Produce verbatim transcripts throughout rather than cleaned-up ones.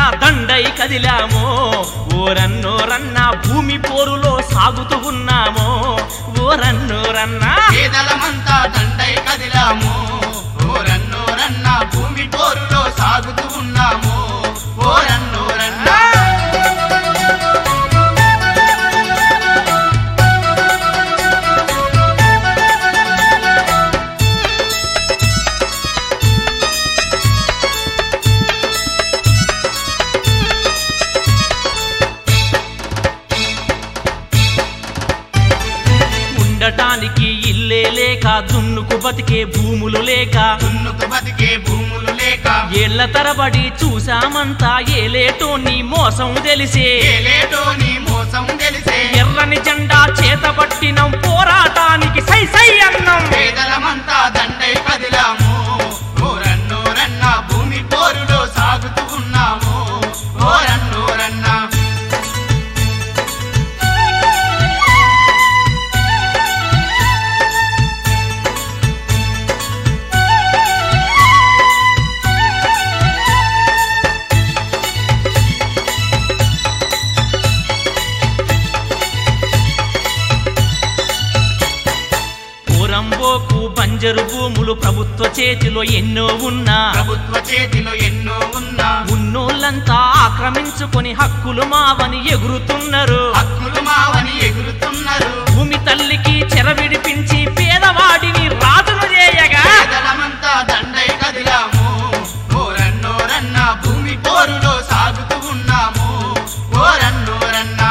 దండై కదిలామో ఓరన్నోరన్నా భూమి పోరులో సాగుతూ ఉన్నామో ఓరన్నోరన్నా పేదలమంతా దండై కదిలాము ఓరన్నోరన్నా భూమి పోరులో సాగుతూ ఉన్నాము ఓరన్నోరన్నా ఉండటానికి ఇల్లే లేక దున్నుకు బతికే భూములు లేక దున్నుకు బతికే భూములు లేక ఏళ్ల తరబడి చూసామంతా ఏలేటో నీ మోసం తెలిసే ఏలేటో నీ మోసం తెలిసే ఎర్రని జెండా చేతబట్టినం పోరాటానికి సై సై అన్నం పేదలమంతా దండై కదిలాము ఓరన్నోరన్నా భూమి పోరులో సాగుతూ ఉన్నాము ఓరన్నోరన్నా పోరంబోకు బంజరు భూములు ప్రభుత్వ చేతిలో ఎన్నో ఉన్నా ప్రభుత్వ చేతిలో ఎన్నో ఉన్నా ఉన్నోళ్ళంతా ఆక్రమించుకొని హక్కులు మావని ఎగురుతున్నారు హక్కులు మావని ఎగురుతున్నారు భూమి తల్లికి చెర విడిపించి పేదవాడిని రాజును చేయగా పేదలమంతా దండై కదిలాము ఓరన్నోరన్నా భూమి పోరులో సాగుతూ ఉన్నాము ఓరన్నోరన్నా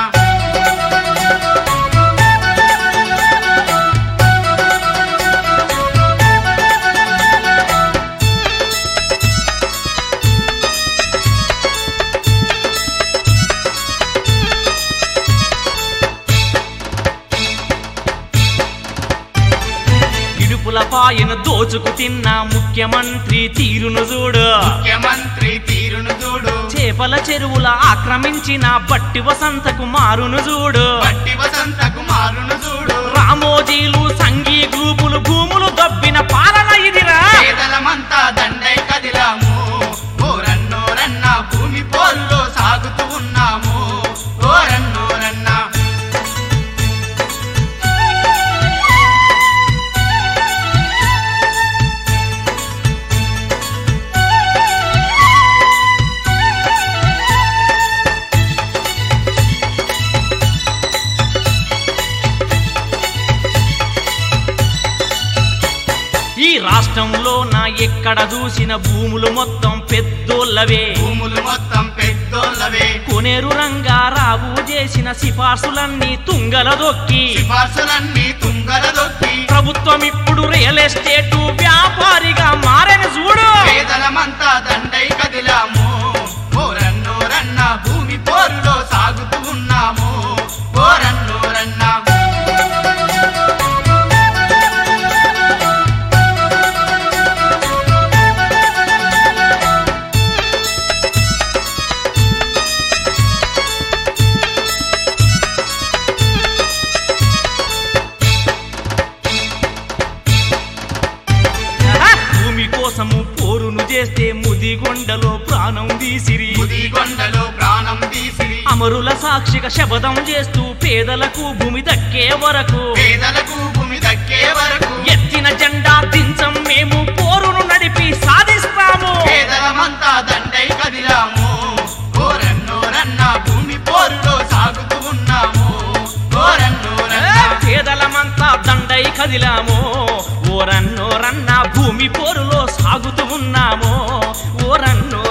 పాయను దోచుకు తిన్న ముఖ్యమంత్రి తీరును చూడు ముఖ్యమంత్రి తీరును చూడు చేపల చెరువుల ఆక్రమించిన బట్టి వసంతకు మారును చూడు బట్టి వసంతకు మారును చూడు రామోజీలు సంఘీ గ్రూపులు భూములు దబ్బిన పాలన ఇదిరా పేదలమంతా దండై కదిలాము ఓరన్నోరన్నా భూమి పోరులో సాగుతూ ఉన్నాము ఓరన్నోరన్నా ఈ రాష్ట్రంలో నా ఎక్కడ చూసిన భూములు మొత్తం పెద్దోళ్ళవే భూములు మొత్తం పెద్దోళ్ళవే కొనేరు రంగారావు చేసిన సిఫార్సులన్నీ తుంగల దొక్కి సిఫార్సులన్నీ తుంగల దొక్కి ప్రభుత్వం ఇప్పుడు రియల్ ఎస్టేట్ వ్యాపారిగా మారని చూడు పేదలమంతా దండై కదిలాము ఓరన్నోరన్నా భూమి పోరులో సాగుతూ ఉన్నాము ఓరన్నోరన్నా కోసము పోరును చేస్తే ముదిగొండలో ప్రాణం తీసిరి ముదిగొండలో ప్రాణం తీసిరి అమరుల సాక్షిగా శపథం చేస్తూ పేదలకు భూమి దక్కే వరకు పేదలకు భూమి దక్కే వరకు ఎత్తిన జెండా దించం మేము పోరును నడిపి సాధిస్తాము పేదలమంతా దండై కదిలాము ఓరన్నోరన్నా భూమి పోరులో సాగుతూ ఉన్నాము ఓరన్నోరన్నా పేదలమంతా దండై కదిలాము ఓరన్నోరన్నా భూమి పోరులో సాగుతూ ఉన్నాము ఓరన్నో